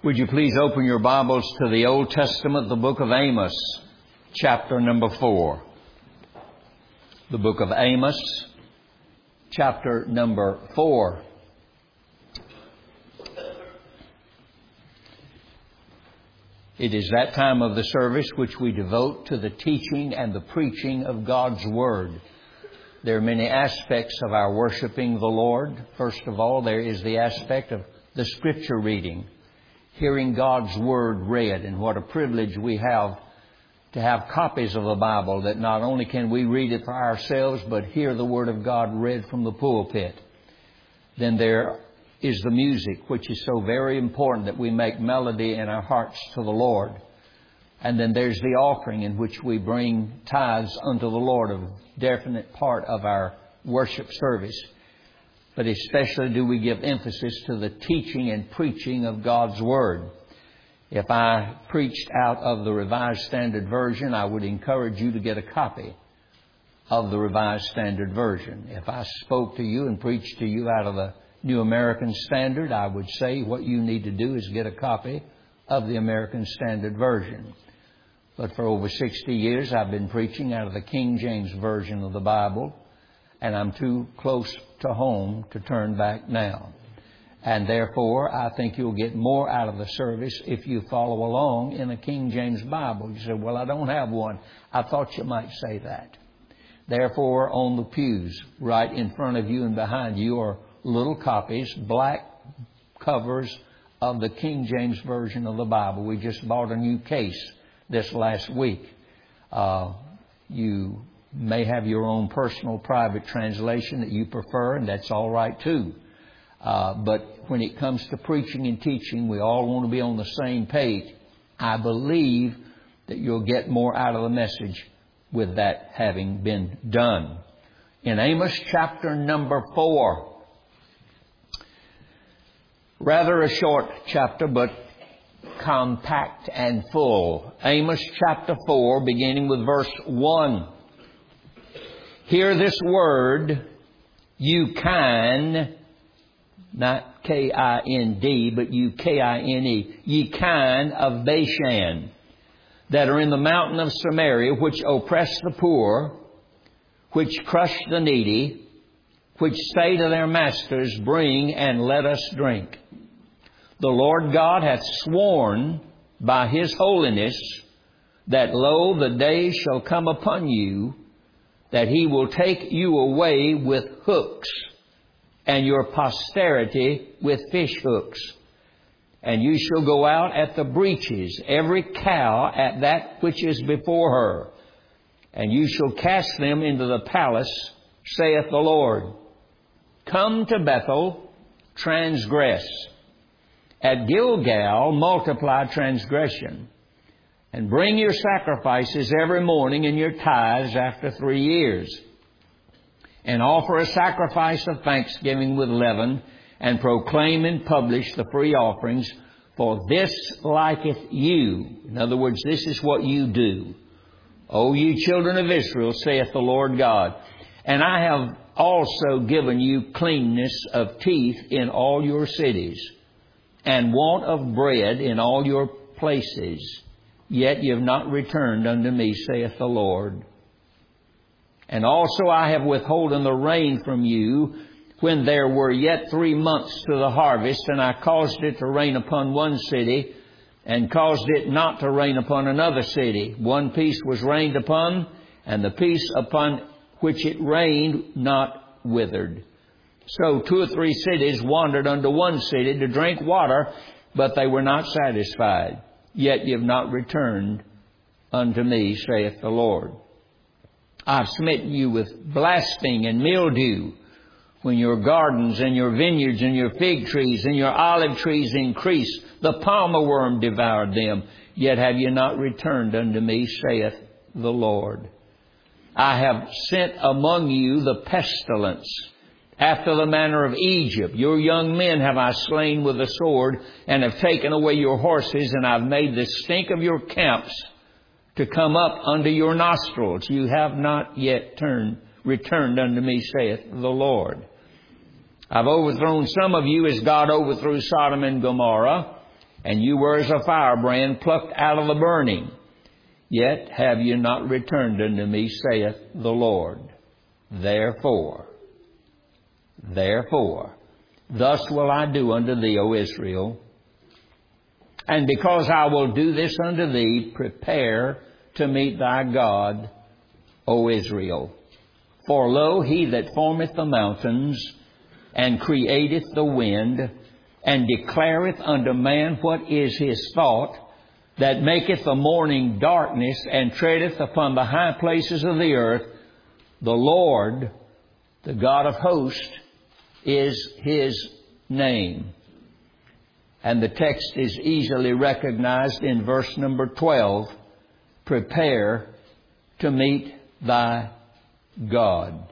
Would you please open your Bibles to the Old Testament, the book of Amos, chapter number 4. The book of Amos, chapter number 4. It is that time of the service which we devote to the teaching and the preaching of God's Word. There are many aspects of our worshiping the Lord. First of all, there is the aspect of the Scripture reading, hearing God's Word read, and what a privilege we have to have copies of the Bible that not only can we read it for ourselves, but hear the Word of God read from the pulpit. Then there is the music, which is so very important that we make melody in our hearts to the Lord. And then there's the offering in which we bring tithes unto the Lord, a definite part of our worship service. But especially do we give emphasis to the teaching and preaching of God's Word. If I preached out of the Revised Standard Version, I would encourage you to get a copy of the Revised Standard Version. If I spoke to you and preached to you out of the New American Standard, I would say what you need to do is get a copy of the American Standard Version. But for over 60 years, I've been preaching out of the King James Version of the Bible, and I'm too close to home to turn back now. And therefore, I think you'll get more out of the service if you follow along in a King James Bible. You say, well, I don't have one. I thought you might say that. Therefore, on the pews, right in front of you and behind you are little copies, black covers of the King James Version of the Bible. We just bought a new case this last week. You may have your own personal private translation that you prefer, and that's all right too. But when it comes to preaching and teaching, we all want to be on the same page. I believe that you'll get more out of the message with that having been done. In Amos chapter number 4, rather a short chapter, but compact and full. Amos chapter 4, beginning with verse 1. Hear this word, you kine, not K-I-N-D, but you K-I-N-E, ye kine of Bashan, that are in the mountain of Samaria, which oppress the poor, which crush the needy, which say to their masters, bring and let us drink. The Lord God hath sworn by His holiness that, lo, the day shall come upon you that He will take you away with hooks, and your posterity with fish hooks. And you shall go out at the breaches, every cow at that which is before her. And you shall cast them into the palace, saith the Lord. Come to Bethel, transgress. At Gilgal, multiply transgression. And bring your sacrifices every morning and your tithes after 3 years. And offer a sacrifice of thanksgiving with leaven, and proclaim and publish the free offerings, for this liketh you. In other words, this is what you do. O ye children of Israel, saith the Lord God. And I have also given you cleanness of teeth in all your cities, and want of bread in all your places. Yet ye have not returned unto me, saith the Lord. And also I have withholden the rain from you, when there were yet 3 months to the harvest, and I caused it to rain upon one city, and caused it not to rain upon another city. One piece was rained upon, and the piece upon which it rained not withered. So 2 or 3 cities wandered unto one city to drink water, but they were not satisfied. Yet ye have not returned unto me, saith the Lord. I've smitten you with blasting and mildew, when your gardens and your vineyards and your fig trees and your olive trees increased. The palmer worm devoured them. Yet have ye not returned unto me, saith the Lord. I have sent among you the pestilence, after the manner of Egypt. Your young men have I slain with the sword, and have taken away your horses, and I've made the stink of your camps to come up unto your nostrils. You have not yet returned unto me, saith the Lord. I've overthrown some of you as God overthrew Sodom and Gomorrah. and you were as a firebrand plucked out of the burning. Yet have you not returned unto me, saith the Lord. Therefore, thus will I do unto thee, O Israel. And because I will do this unto thee, prepare to meet thy God, O Israel. For lo, he that formeth the mountains, and createth the wind, and declareth unto man what is his thought, that maketh the morning darkness, and treadeth upon the high places of the earth, the Lord, the God of hosts, is His name. And the text is easily recognized in verse number 12. Prepare to meet thy God.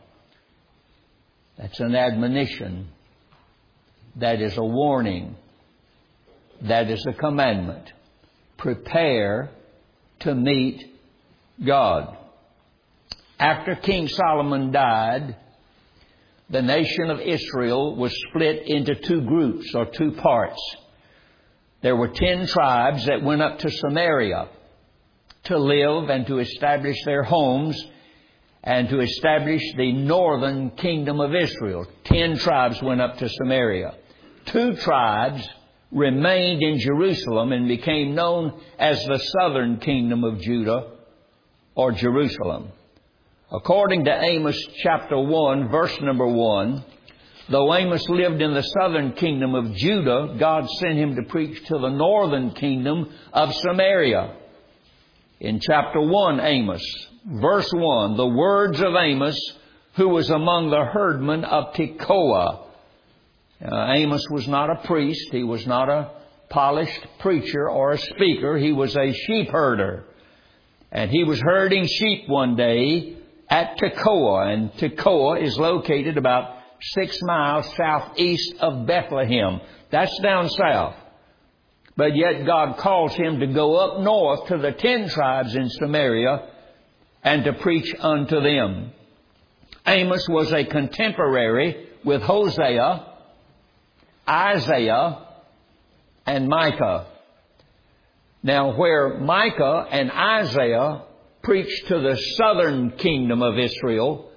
That's an admonition. That is a warning. That is a commandment. Prepare to meet God. After King Solomon died, the nation of Israel was split into two groups or two parts. There were 10 tribes that went up to Samaria to live and to establish their homes and to establish the northern kingdom of Israel. 10 tribes went up to Samaria. 2 tribes remained in Jerusalem and became known as the southern kingdom of Judah or Jerusalem. According to Amos chapter 1, verse number 1, though Amos lived in the southern kingdom of Judah, God sent him to preach to the northern kingdom of Samaria. In chapter 1, Amos, verse 1, the words of Amos, who was among the herdmen of Tekoa. Amos was not a priest. He was not a polished preacher or a speaker. He was a sheep herder. And he was herding sheep one day at Tekoa. And Tekoa is located about 6 miles southeast of Bethlehem. That's down south. But yet God calls him to go up north to the 10 tribes in Samaria and to preach unto them. Amos was a contemporary with Hosea, Isaiah, and Micah. Now, where Micah and Isaiah preached to the southern kingdom of Israel,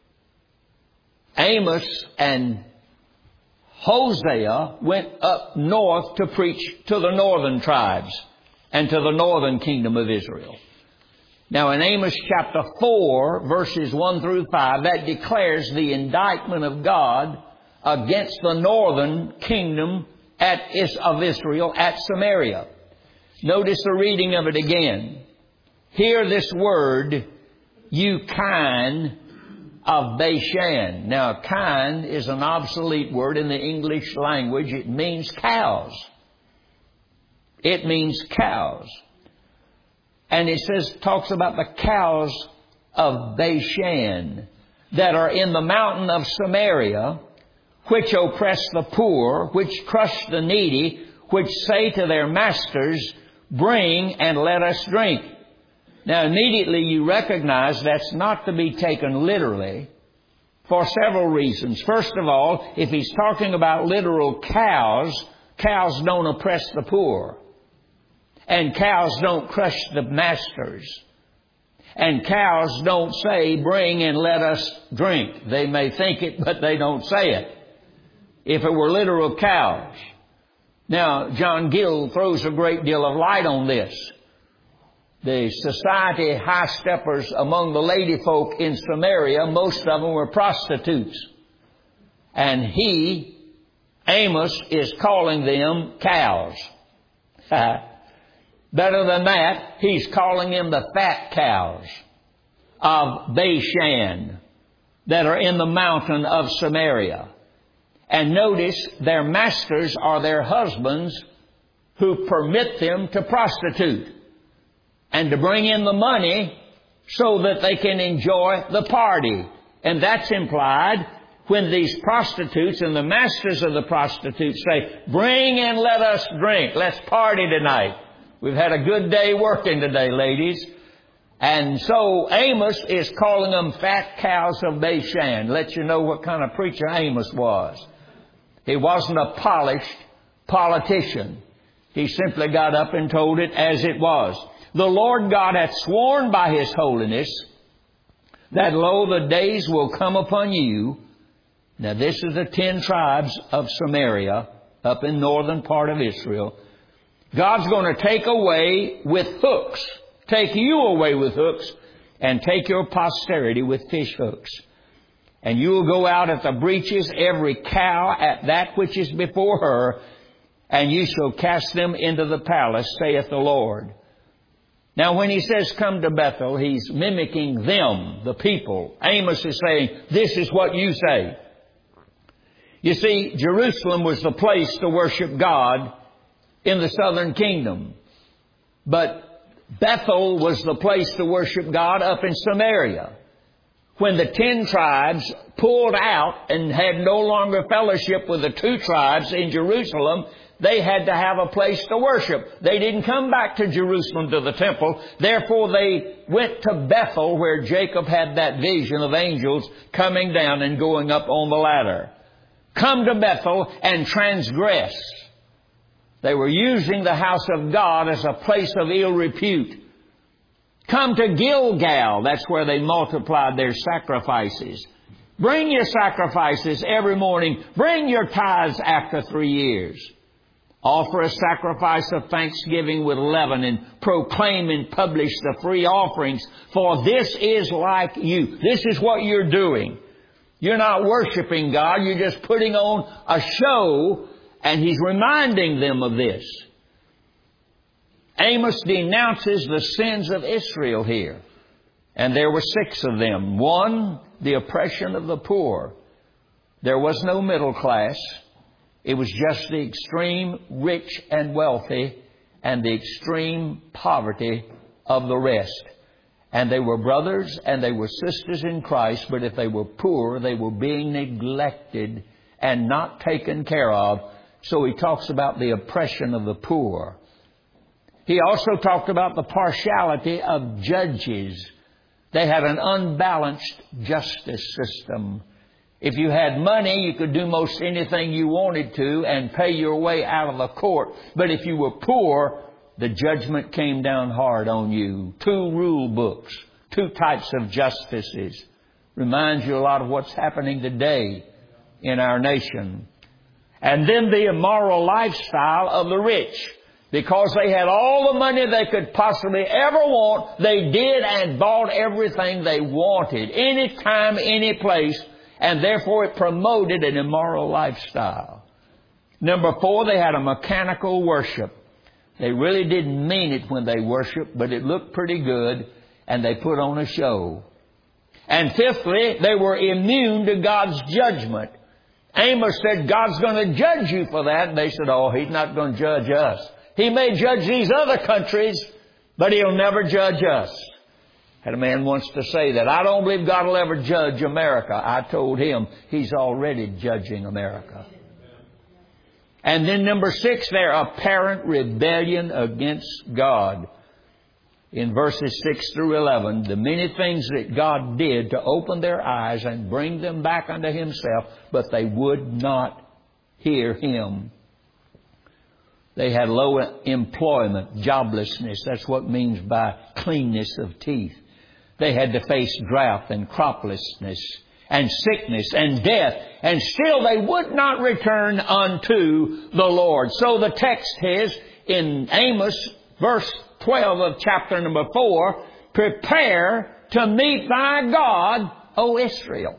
Amos and Hosea went up north to preach to the northern tribes and to the northern kingdom of Israel. Now, in Amos chapter 4, verses 1 through 5, that declares the indictment of God against the northern kingdom of Israel at Samaria. Notice the reading of it again. Hear this word, you kine of Bashan. Now, kine is an obsolete word in the English language. It means cows. It means cows. And it talks about the cows of Bashan that are in the mountain of Samaria, which oppress the poor, which crush the needy, which say to their masters, bring and let us drink. Now, immediately you recognize that's not to be taken literally for several reasons. First of all, if he's talking about literal cows, cows don't oppress the poor. And cows don't crush the masters. And cows don't say, bring and let us drink. They may think it, but they don't say it. If it were literal cows. Now, John Gill throws a great deal of light on this. The society high steppers among the lady folk in Samaria, most of them were prostitutes. And Amos, is calling them cows. Better than that, he's calling them the fat cows of Bashan that are in the mountain of Samaria. And notice their masters are their husbands who permit them to prostitute and to bring in the money so that they can enjoy the party. And that's implied when these prostitutes and the masters of the prostitutes say, bring and let us drink. Let's party tonight. We've had a good day working today, ladies. And so Amos is calling them fat cows of Bashan. Let you know what kind of preacher Amos was. He wasn't a polished politician. He simply got up and told it as it was. The Lord God hath sworn by His holiness that, lo, the days will come upon you. Now this is the 10 tribes of Samaria up in northern part of Israel. God's going to take away with hooks, take you away with hooks, and take your posterity with fish hooks. And you will go out at the breaches, every cow at that which is before her, and you shall cast them into the palace, saith the Lord. Now when He says come to Bethel, He's mimicking them, the people. Amos is saying, this is what you say. You see, Jerusalem was the place to worship God in the southern kingdom. But Bethel was the place to worship God up in Samaria. When the 10 tribes pulled out and had no longer fellowship with the 2 tribes in Jerusalem, they had to have a place to worship. They didn't come back to Jerusalem to the temple. Therefore, they went to Bethel, where Jacob had that vision of angels coming down and going up on the ladder. Come to Bethel and transgress. They were using the house of God as a place of ill repute. Come to Gilgal. That's where they multiplied their sacrifices. Bring your sacrifices every morning. Bring your tithes after 3 years. Offer a sacrifice of thanksgiving with leaven, and proclaim and publish the free offerings. For this is like you. This is what you're doing. You're not worshiping God. You're just putting on a show. And He's reminding them of this. Amos denounces the sins of Israel here. And there were 6 of them. 1, the oppression of the poor. There was no middle class. It was just the extreme rich and wealthy and the extreme poverty of the rest. And they were brothers and they were sisters in Christ, but if they were poor, they were being neglected and not taken care of. So he talks about the oppression of the poor. He also talked about the partiality of judges. They had an unbalanced justice system. If you had money, you could do most anything you wanted to and pay your way out of the court. But if you were poor, the judgment came down hard on you. 2 rule books, 2 types of justices. Reminds you a lot of what's happening today in our nation. And then the immoral lifestyle of the rich. Because they had all the money they could possibly ever want, they did and bought everything they wanted. Anytime, any place. And therefore it promoted an immoral lifestyle. Number 4, they had a mechanical worship. They really didn't mean it when they worshiped, but it looked pretty good, and they put on a show. And 5thly, they were immune to God's judgment. Amos said, God's going to judge you for that. And they said, oh, He's not going to judge us. He may judge these other countries, but He'll never judge us. Had a man once to say that. I don't believe God will ever judge America. I told him He's already judging America. And then number 6, their apparent rebellion against God. In verses 6 through 11, the many things that God did to open their eyes and bring them back unto Himself, but they would not hear Him. They had low employment, joblessness. That's what it means by cleanness of teeth. They had to face drought and croplessness and sickness and death, and still they would not return unto the Lord. So the text is in Amos, verse 12 of chapter number 4, prepare to meet thy God, O Israel.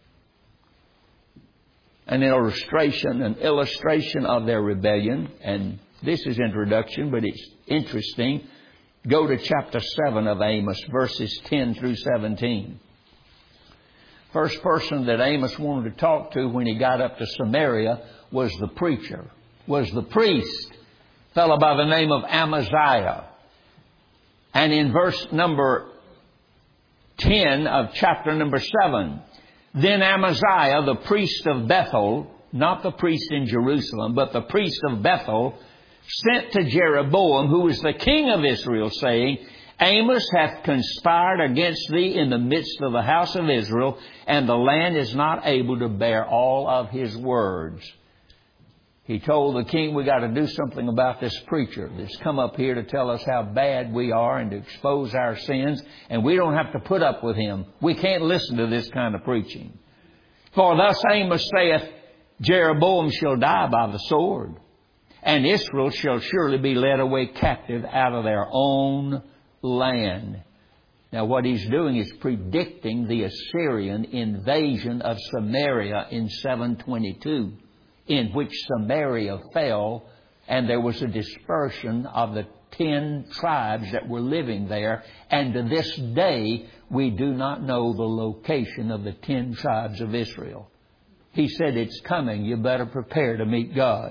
An illustration of their rebellion, and this is introduction, but it's interesting. Go to chapter 7 of Amos, verses 10 through 17. First person that Amos wanted to talk to when he got up to Samaria was the preacher, was the priest, a fellow by the name of Amaziah. And in verse number 10 of chapter number 7, then Amaziah, the priest of Bethel, not the priest in Jerusalem, but the priest of Bethel, sent to Jeroboam, who was the king of Israel, saying, Amos hath conspired against thee in the midst of the house of Israel, and the land is not able to bear all of his words. He told the king, we got to do something about this preacher that's come up here to tell us how bad we are and to expose our sins, and we don't have to put up with him. We can't listen to this kind of preaching. For thus Amos saith, Jeroboam shall die by the sword, and Israel shall surely be led away captive out of their own land. Now what he's doing is predicting the Assyrian invasion of Samaria in 722. In which Samaria fell, and there was a dispersion of the 10 tribes that were living there. And to this day, we do not know the location of the 10 tribes of Israel. He said, it's coming. You better prepare to meet God.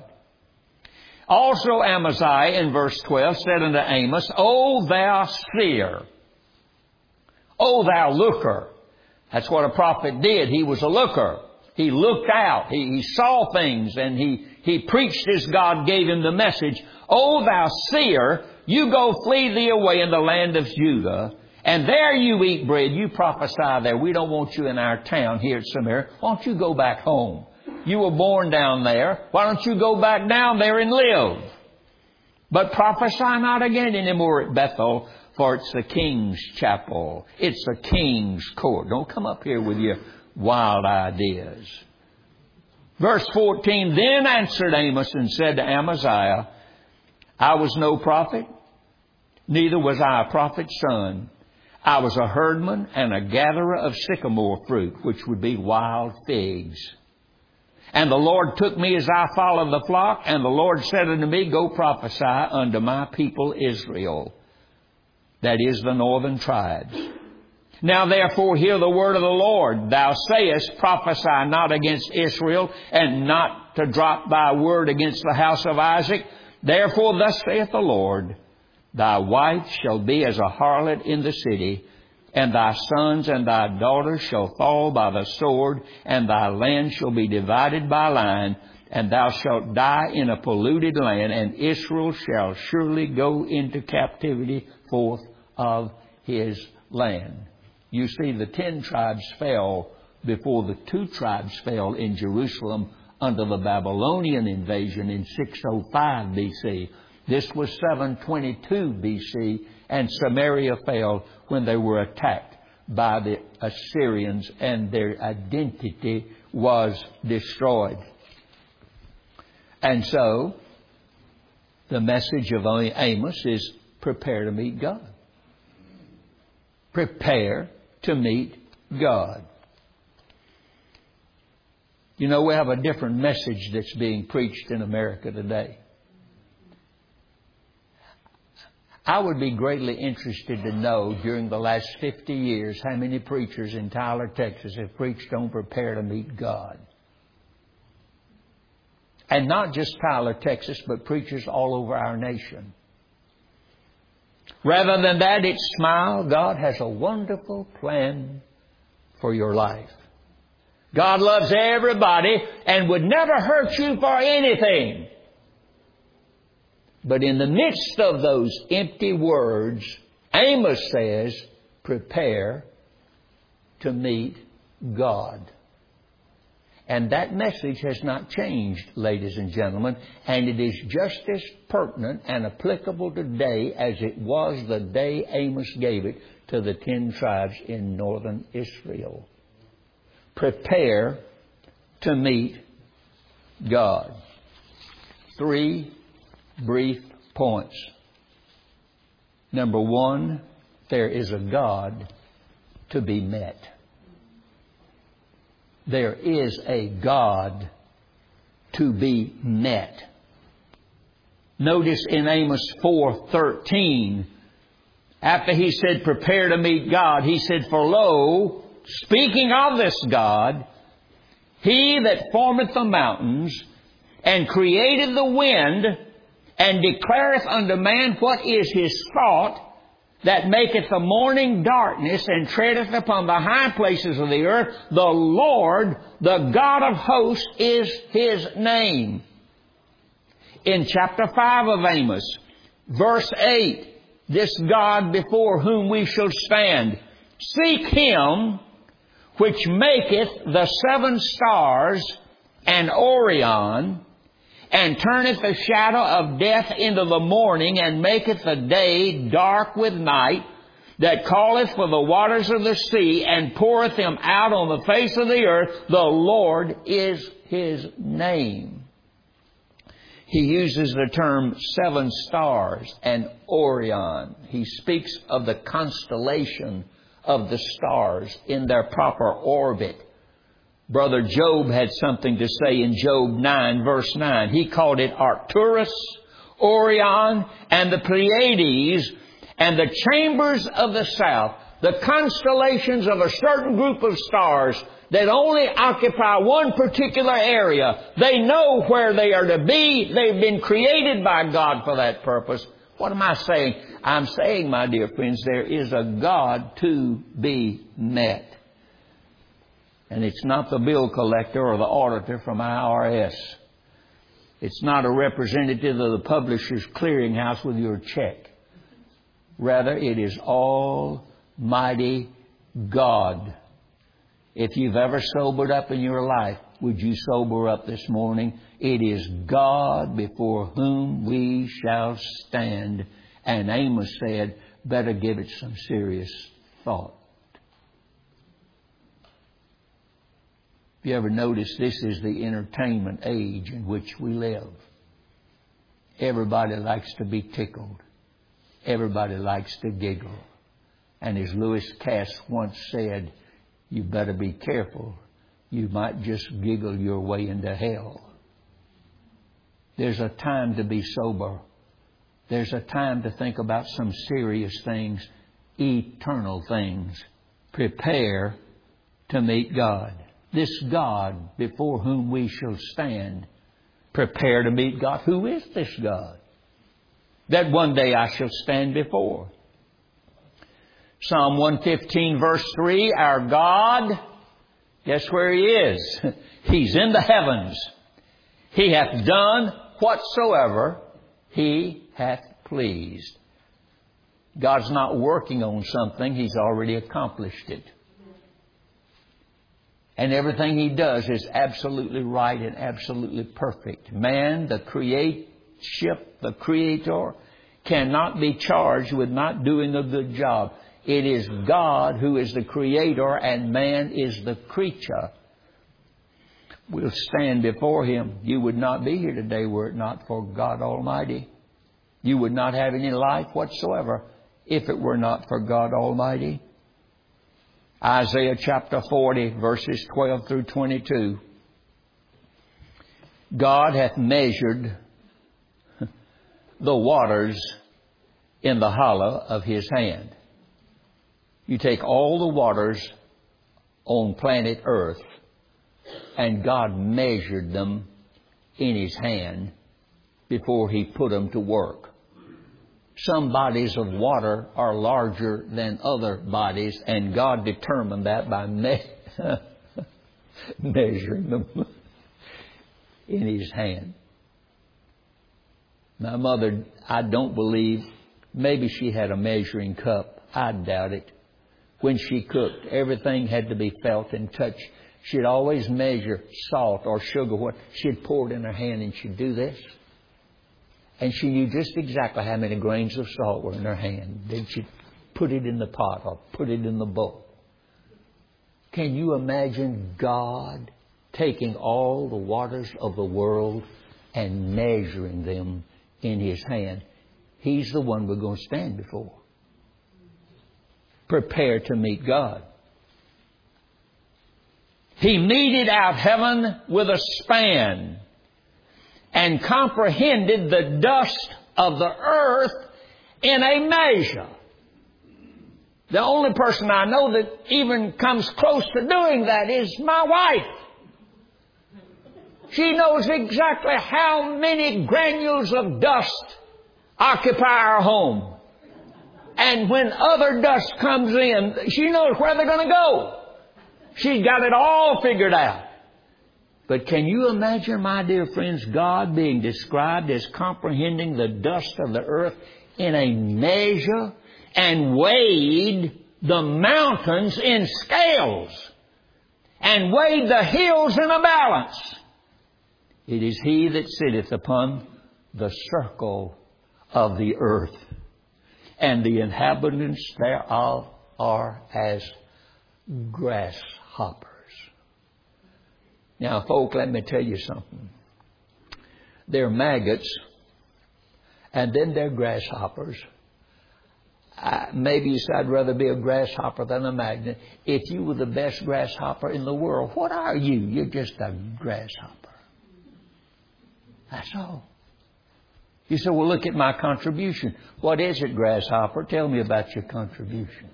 Also Amaziah in verse 12 said unto Amos, O thou seer, O thou looker. That's what a prophet did. He was a looker. He looked out. He saw things, and he preached as God gave him the message. O thou seer, you go flee thee away in the land of Judah, and there you eat bread. You prophesy there. We don't want you in our town here at Samaria. Why don't you go back home? You were born down there. Why don't you go back down there and live? But prophesy not again anymore at Bethel, for it's the king's chapel. It's the king's court. Don't come up here with your wild ideas. Verse 14, Then answered Amos and said to Amaziah, I was no prophet, neither was I a prophet's son. I was a herdman and a gatherer of sycamore fruit, which would be wild figs. And the Lord took me as I followed the flock, and the Lord said unto me, Go prophesy unto my people Israel, that is the northern tribes. Now therefore hear the word of the Lord. Thou sayest, prophesy not against Israel, and not to drop thy word against the house of Isaac. Therefore thus saith the Lord, Thy wife shall be as a harlot in the city, and thy sons and thy daughters shall fall by the sword, and thy land shall be divided by line, and thou shalt die in a polluted land, and Israel shall surely go into captivity forth of his land. You see, the 10 tribes fell before the 2 tribes fell in Jerusalem under the Babylonian invasion in 605 BC. This was 722 BC, and Samaria fell when they were attacked by the Assyrians, and their identity was destroyed. And so, the message of Amos is prepare to meet God. Prepare to meet God. You know, we have a different message that's being preached in America today. I would be greatly interested to know during the last 50 years how many preachers in Tyler, Texas have preached on prepare to meet God. And not just Tyler, Texas, but preachers all over our nation. Rather than that, it's smile. God has a wonderful plan for your life. God loves everybody and would never hurt you for anything. But in the midst of those empty words, Amos says, prepare to meet God. And that message has not changed, ladies and gentlemen, and it is just as pertinent and applicable today as it was the day Amos gave it to the 10 tribes in northern Israel. Prepare to meet God. 3 brief points. Number 1, there is a God to be met. There is a God to be met. Notice in Amos 4:13, after he said, prepare to meet God, he said, For lo, speaking of this God, He that formeth the mountains, and created the wind, and declareth unto man what is his thought, that maketh the morning darkness, and treadeth upon the high places of the earth. The Lord, the God of hosts, is His name. In chapter 5 of Amos, verse 8, this God before whom we shall stand, seek Him which maketh the 7 stars and Orion, and turneth the shadow of death into the morning, and maketh the day dark with night, that calleth for the waters of the sea, and poureth them out on the face of the earth. The Lord is His name. He uses the term 7 stars and Orion. He speaks of the constellation of the stars in their proper orbit. Brother Job had something to say in Job 9, verse 9. He called it Arcturus, Orion, and the Pleiades, and the chambers of the south, the constellations of a certain group of stars that only occupy one particular area. They know where they are to be. They've been created by God for that purpose. What am I saying? I'm saying, my dear friends, there is a God to be met. And it's not the bill collector or the auditor from IRS. It's not a representative of the publisher's clearinghouse with your check. Rather, it is Almighty God. If you've ever sobered up in your life, would you sober up this morning? It is God before whom we shall stand. And Amos said, better give it some serious thought. Have you ever noticed this is the entertainment age in which we live? Everybody likes to be tickled. Everybody likes to giggle. And as Lewis Cass once said, you better be careful. You might just giggle your way into hell. There's a time to be sober. There's a time to think about some serious things, eternal things. Prepare to meet God. This God before whom we shall stand. Prepare to meet God. Who is this God that one day I shall stand before? Psalm 115 verse 3, our God, guess where He is? He's in the heavens. He hath done whatsoever He hath pleased. God's not working on something. He's already accomplished it. And everything He does is absolutely right and absolutely perfect. Man, the the Creator, cannot be charged with not doing a good job. It is God who is the Creator and man is the creature. We'll stand before Him. You would not be here today were it not for God Almighty. You would not have any life whatsoever if it were not for God Almighty. Isaiah chapter 40, verses 12 through 22. God hath measured the waters in the hollow of His hand. You take all the waters on planet Earth, and God measured them in His hand before He put them to work. Some bodies of water are larger than other bodies, and God determined that by measuring them in His hand. My mother, I don't believe, maybe she had a measuring cup. I doubt it. When she cooked, everything had to be felt and touched. She'd always measure salt or sugar. What she'd pour it in her hand, and she'd do this. And she knew just exactly how many grains of salt were in her hand. Then she'd put it in the pot or put it in the bowl. Can you imagine God taking all the waters of the world and measuring them in His hand? He's the one we're going to stand before. Prepare to meet God. He meted out heaven with a span and comprehended the dust of the earth in a measure. The only person I know that even comes close to doing that is my wife. She knows exactly how many granules of dust occupy our home. And when other dust comes in, she knows where they're going to go. She's got it all figured out. But can you imagine, my dear friends, God being described as comprehending the dust of the earth in a measure and weighed the mountains in scales and weighed the hills in a balance? It is He that sitteth upon the circle of the earth, and the inhabitants thereof are as grasshoppers. Now, folk, let me tell you something. They're maggots, and then they're grasshoppers. Maybe you say, I'd rather be a grasshopper than a magnet. If you were the best grasshopper in the world, what are you? You're just a grasshopper. That's all. You say, well, look at my contribution. What is it, grasshopper? Tell me about your contribution.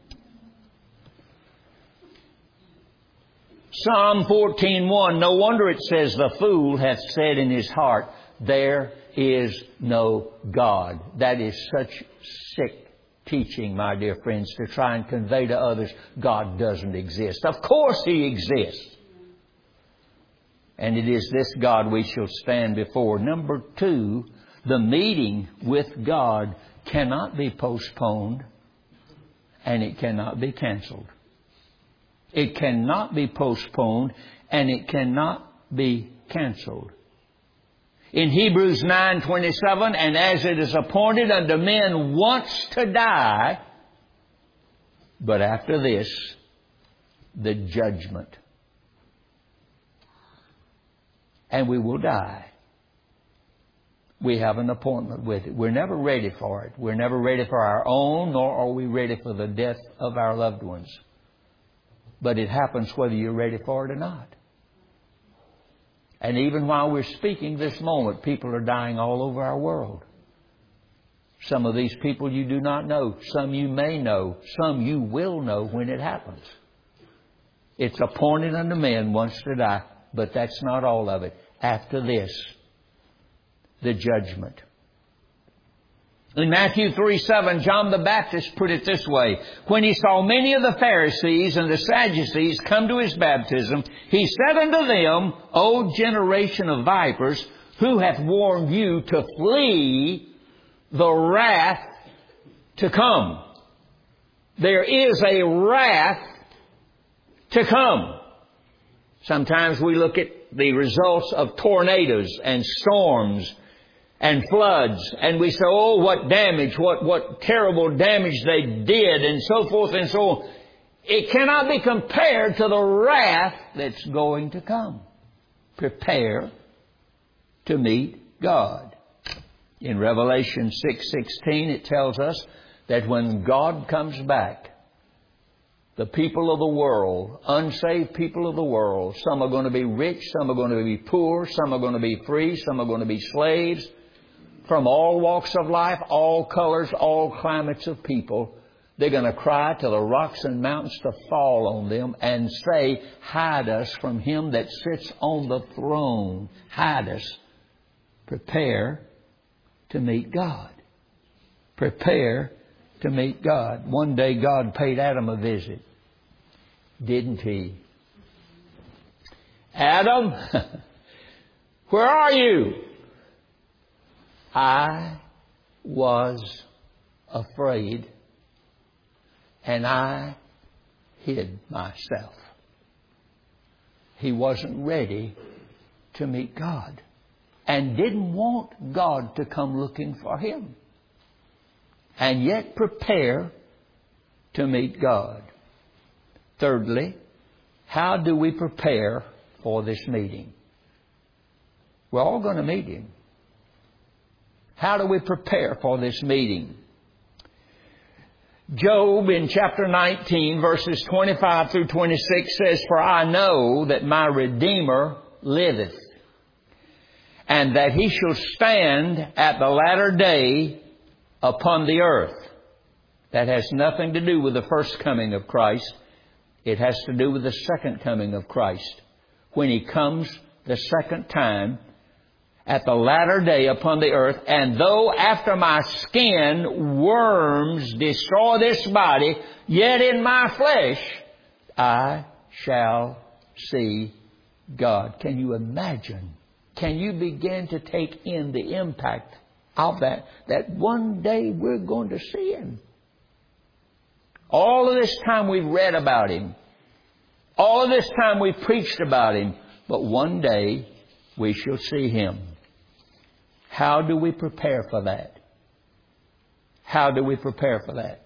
Psalm 14:1, no wonder it says, the fool hath said in his heart, there is no God. That is such sick teaching, my dear friends, to try and convey to others God doesn't exist. Of course He exists. And it is this God we shall stand before. Number 2, the meeting with God cannot be postponed and it cannot be canceled. It cannot be postponed and it cannot be canceled. In Hebrews 9:27, and as it is appointed unto men once to die, but after this, the judgment. And we will die. We have an appointment with it. We're never ready for it. We're never ready for our own, nor are we ready for the death of our loved ones. But it happens whether you're ready for it or not. And even while we're speaking this moment, people are dying all over our world. Some of these people you do not know. Some you may know. Some you will know when it happens. It's appointed unto men once to die. But that's not all of it. After this, the judgment. In Matthew 3:7, John the Baptist put it this way. When he saw many of the Pharisees and the Sadducees come to his baptism, he said unto them, O generation of vipers, who hath warned you to flee the wrath to come? There is a wrath to come. Sometimes we look at the results of tornadoes and storms and floods, and we say, oh, what damage, what terrible damage they did, and so forth and so on. It cannot be compared to the wrath that's going to come. Prepare to meet God. In Revelation 6:16, it tells us that when God comes back, the people of the world, unsaved people of the world, some are going to be rich, some are going to be poor, some are going to be free, some are going to be slaves, from all walks of life, all colors, all climates of people. They're going to cry to the rocks and mountains to fall on them and say, hide us from Him that sits on the throne. Hide us. Prepare to meet God. Prepare to meet God. One day God paid Adam a visit. Didn't He? Adam, where are you? I was afraid and I hid myself. He wasn't ready to meet God and didn't want God to come looking for him. And yet prepare to meet God. Thirdly, how do we prepare for this meeting? We're all going to meet Him. How do we prepare for this meeting? Job in chapter 19 verses 25 through 26 says, For I know that my Redeemer liveth, and that He shall stand at the latter day upon the earth. That has nothing to do with the first coming of Christ. It has to do with the second coming of Christ. When He comes the second time at the latter day upon the earth, and though after my skin worms destroy this body, yet in my flesh I shall see God. Can you imagine? Can you begin to take in the impact of that? That one day we're going to see Him. All of this time we've read about Him. All of this time we've preached about Him. But one day we shall see Him. How do we prepare for that? How do we prepare for that?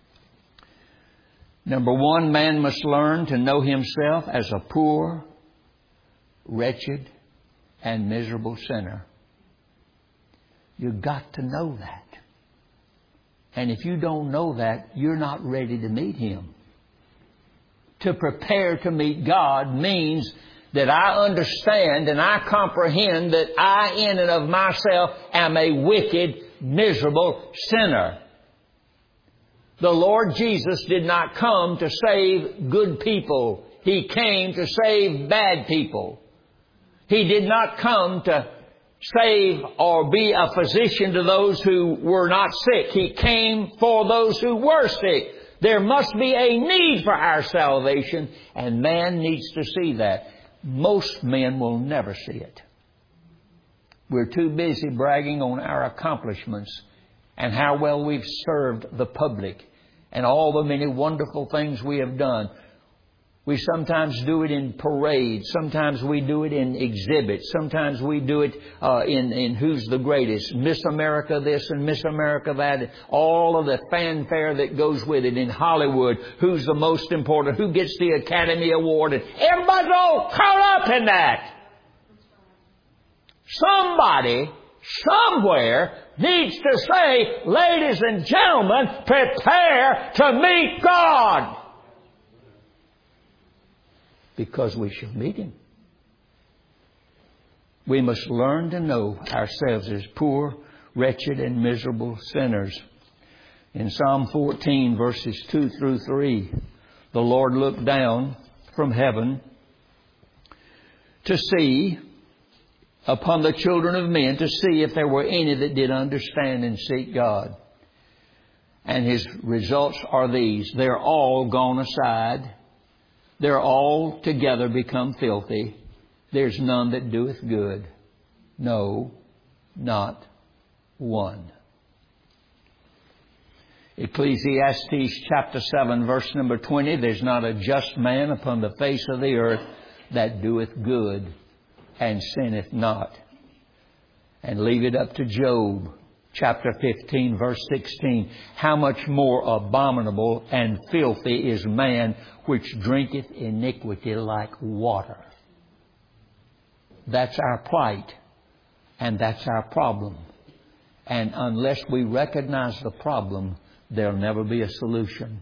Number one, man must learn to know himself as a poor, wretched, and miserable sinner. You've got to know that. And if you don't know that, you're not ready to meet Him. To prepare to meet God means that I understand and I comprehend that I in and of myself am a wicked, miserable sinner. The Lord Jesus did not come to save good people. He came to save bad people. He did not come to save or be a physician to those who were not sick. He came for those who were sick. There must be a need for our salvation, and man needs to see that. Most men will never see it. We're too busy bragging on our accomplishments and how well we've served the public and all the many wonderful things we have done. We sometimes do it in parades. Sometimes we do it in exhibits. Sometimes we do it in Who's the Greatest. Miss America this and Miss America that. All of the fanfare that goes with it in Hollywood. Who's the most important? Who gets the Academy Award? And everybody's all caught up in that. Somebody, somewhere, needs to say, ladies and gentlemen, prepare to meet God. Because we shall meet Him. We must learn to know ourselves as poor, wretched, and miserable sinners. In Psalm 14, verses 2 through 3, the Lord looked down from heaven to see upon the children of men, to see if there were any that did understand and seek God. And His results are these. They're all gone aside. They're all together become filthy. There's none that doeth good. No, not one. Ecclesiastes chapter 7, verse number 20. There's not a just man upon the face of the earth that doeth good and sinneth not. And leave it up to Job chapter 15, verse 16. How much more abominable and filthy is man which drinketh iniquity like water. That's our plight. And that's our problem. And unless we recognize the problem, there'll never be a solution.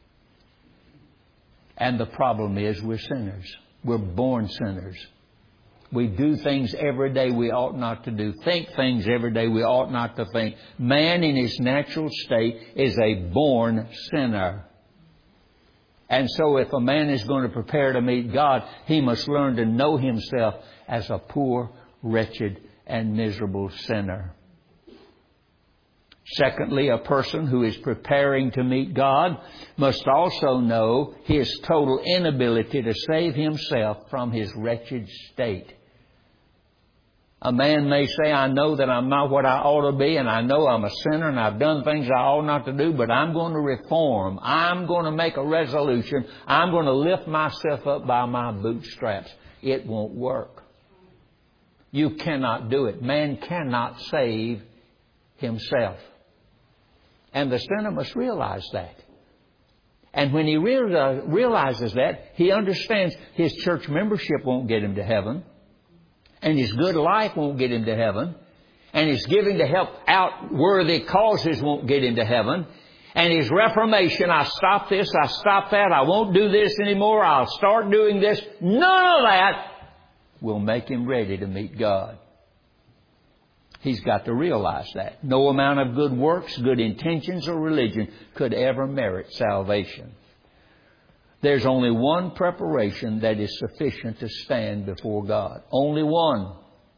And the problem is we're sinners. We're born sinners. We do things every day we ought not to do. Think things every day we ought not to think. Man in his natural state is a born sinner. And so if a man is going to prepare to meet God, he must learn to know himself as a poor, wretched, and miserable sinner. Secondly, a person who is preparing to meet God must also know his total inability to save himself from his wretched state. A man may say, I know that I'm not what I ought to be, and I know I'm a sinner, and I've done things I ought not to do, but I'm going to reform. I'm going to make a resolution. I'm going to lift myself up by my bootstraps. It won't work. You cannot do it. Man cannot save himself. And the sinner must realize that. And when he realizes that, he understands his church membership won't get him to heaven. And his good life won't get him to heaven. And his giving to help out worthy causes won't get him to heaven. And his reformation, I stop this, I stop that, I won't do this anymore, I'll start doing this. None of that will make him ready to meet God. He's got to realize that. No amount of good works, good intentions, or religion could ever merit salvation. There's only one preparation that is sufficient to stand before God. Only one.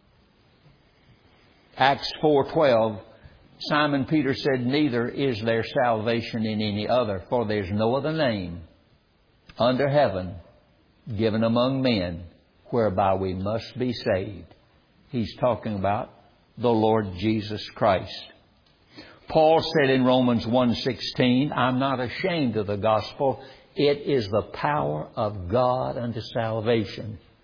Acts 4:12, Simon Peter said, neither is there salvation in any other, for there's no other name under heaven given among men whereby we must be saved. He's talking about the Lord Jesus Christ. Paul said in Romans 1:16, I'm not ashamed of the gospel. It is the power of God unto salvation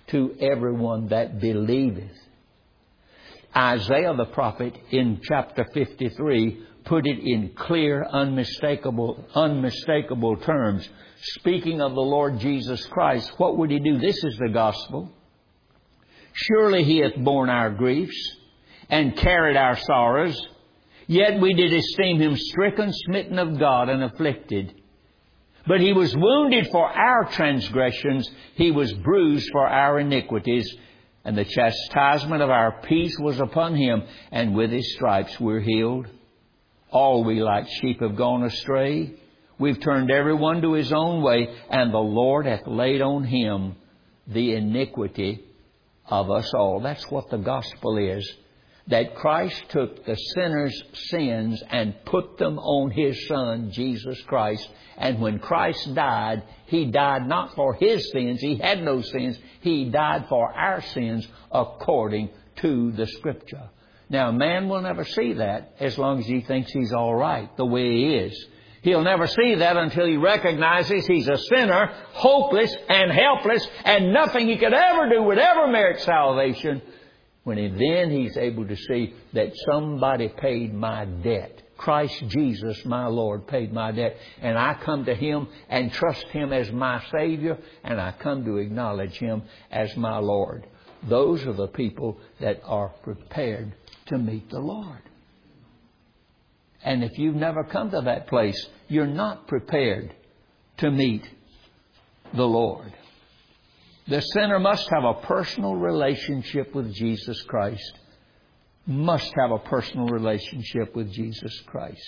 to everyone that believeth. Isaiah the prophet in chapter 53 put it in clear, unmistakable terms. Speaking of the Lord Jesus Christ, what would He do? This is the gospel. Surely He hath borne our griefs and carried our sorrows. Yet we did esteem Him stricken, smitten of God, and afflicted. But He was wounded for our transgressions. He was bruised for our iniquities. And the chastisement of our peace was upon Him. And with His stripes we're healed. All we like sheep have gone astray. We've turned every one to his own way. And the Lord hath laid on Him the iniquity of us all. That's what the gospel is. That Christ took the sinner's sins and put them on His Son, Jesus Christ. And when Christ died, He died not for His sins. He had no sins. He died for our sins according to the Scripture. Now, man will never see that as long as he thinks he's all right the way he is. He'll never see that until he recognizes he's a sinner, hopeless and helpless, and nothing he could ever do would ever merit salvation. Then he's able to see that somebody paid my debt. Christ Jesus, my Lord, paid my debt. And I come to Him and trust Him as my Savior, and I come to acknowledge Him as my Lord. Those are the people that are prepared to meet the Lord. And if you've never come to that place, you're not prepared to meet the Lord. The sinner must have a personal relationship with Jesus Christ. Must have a personal relationship with Jesus Christ.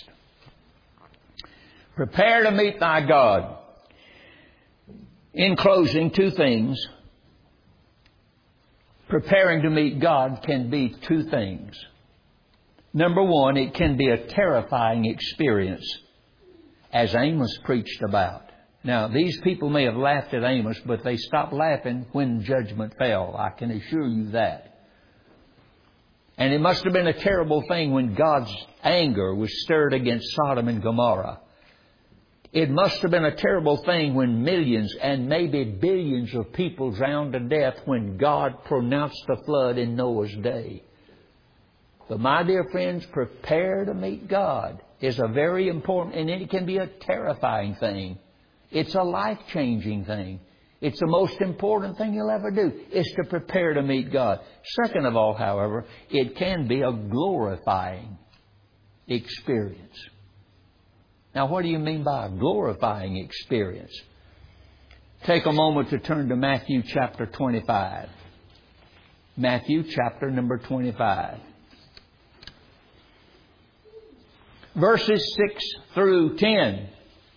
Prepare to meet thy God. In closing, two things. Preparing to meet God can be two things. Number one, it can be a terrifying experience, as Amos preached about. Now, these people may have laughed at Amos, but they stopped laughing when judgment fell. I can assure you that. And it must have been a terrible thing when God's anger was stirred against Sodom and Gomorrah. It must have been a terrible thing when millions and maybe billions of people drowned to death when God pronounced the flood in Noah's day. But my dear friends, prepare to meet God is a very important, and it can be a terrifying thing. It's a life-changing thing. It's the most important thing you'll ever do, is to prepare to meet God. Second of all, however, it can be a glorifying experience. Now, what do you mean by a glorifying experience? Take a moment to turn to Matthew chapter 25. Matthew chapter number 25. Verses 6 through 10.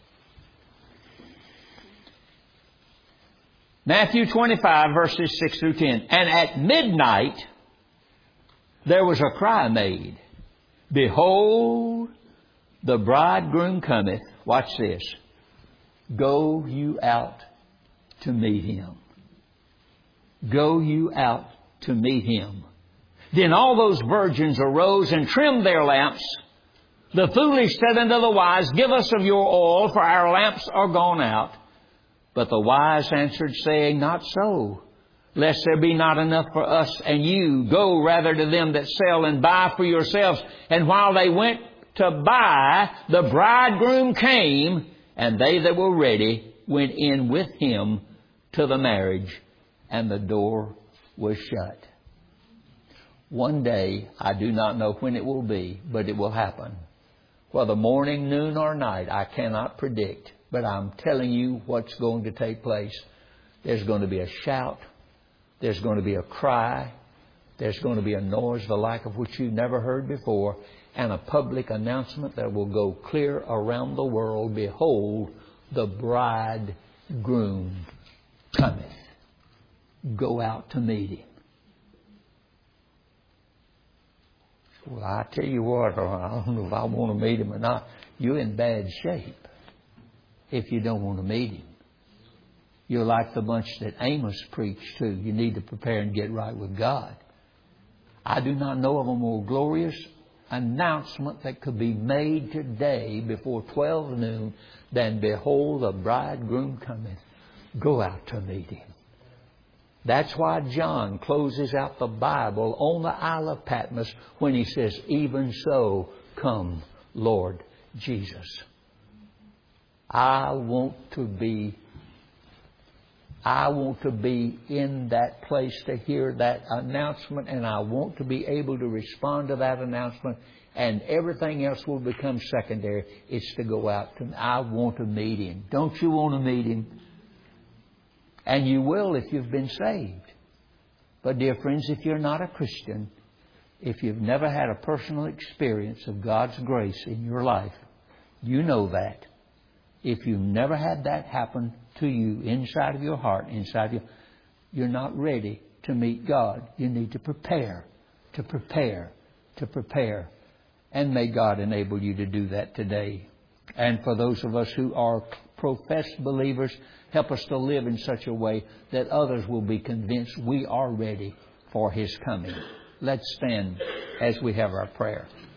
Matthew 25, verses 6 through 10. And at midnight there was a cry made, Behold, the bridegroom cometh. Watch this. Go you out to meet Him. Go you out to meet Him. Then all those virgins arose and trimmed their lamps. The foolish said unto the wise, Give us of your oil, for our lamps are gone out. But the wise answered, saying, Not so, lest there be not enough for us and you. Go rather to them that sell and buy for yourselves. And while they went to buy, the bridegroom came, and they that were ready went in with Him to the marriage, and the door was shut. One day, I do not know when it will be, but it will happen. Whether morning, noon, or night, I cannot predict. But I'm telling you what's going to take place. There's going to be a shout. There's going to be a cry. There's going to be a noise the like of which you've never heard before. And a public announcement that will go clear around the world. Behold, the bridegroom cometh. Go out to meet Him. Well, I tell you what, I don't know if I want to meet Him or not. You're in bad shape if you don't want to meet Him. You're like the bunch that Amos preached to. You need to prepare and get right with God. I do not know of a more glorious announcement that could be made today before 12 noon than, Behold, the bridegroom cometh. Go out to meet Him. That's why John closes out the Bible on the Isle of Patmos when he says, "Even so, come, Lord Jesus." I want to be in that place to hear that announcement, and I want to be able to respond to that announcement, and everything else will become secondary. It's to go out to, I want to meet Him. Don't you want to meet Him? And you will if you've been saved. But dear friends, if you're not a Christian, if you've never had a personal experience of God's grace in your life, you know that. If you've never had that happen to you inside of your heart, you're not ready to meet God. You need to prepare. And may God enable you to do that today. And for those of us who are professed believers, help us to live in such a way that others will be convinced we are ready for His coming. Let's stand as we have our prayer.